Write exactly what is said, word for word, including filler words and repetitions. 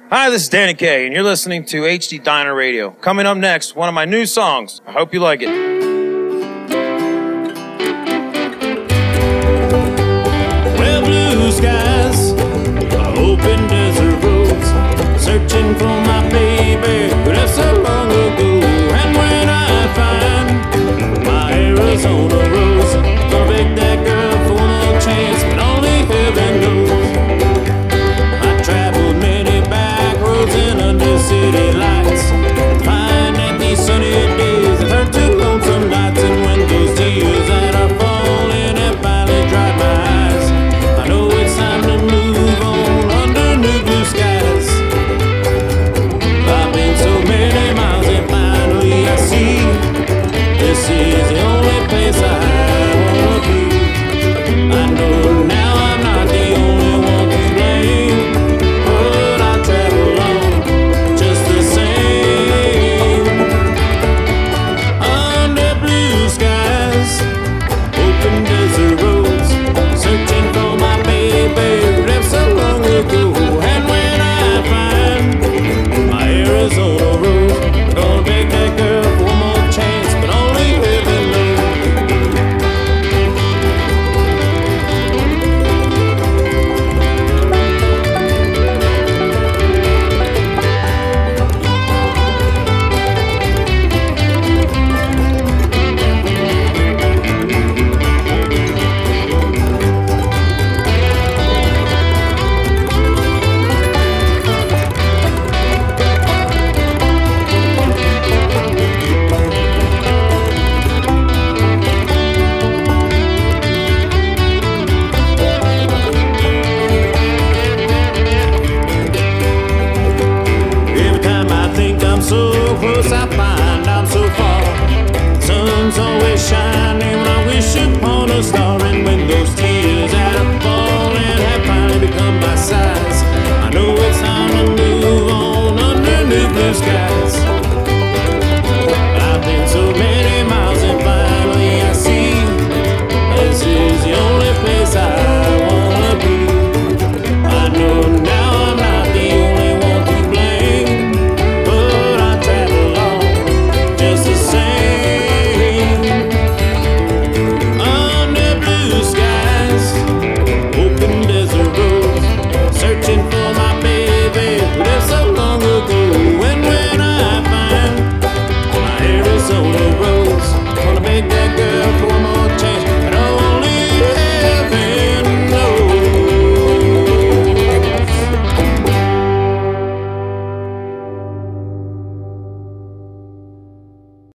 Hi, this is Danny Kaye, and you're listening to H D Diner Radio. Coming up next, one of my new songs. I hope you like it. Well, blue skies, open desert roads, searching for my baby who left so long ago. And when I find my Arizona rose, gonna beg that girl for one more chance, but only heaven knows. I traveled many back roads and under city lights, find that these sunny days have turned to lonesome nights. And when those tears that are falling have finally dried my eyes, I know it's time to move on under new blue skies. I've been so many miles and finally I see this is the only place I wanna be. I know now I'm not the only one to blame, but I travel on just the same. Under blue skies, open desert roads, searching for my baby who left so long ago. And when I find my Arizona rose, gonna beg that girl for one more chance, but only heaven knows. Every time I think I'm so close, I find I'm so far. Sun's always shining when I wish upon a star. And when those tears that are falling have finally become my size, I know it's time to move on under new blue skies.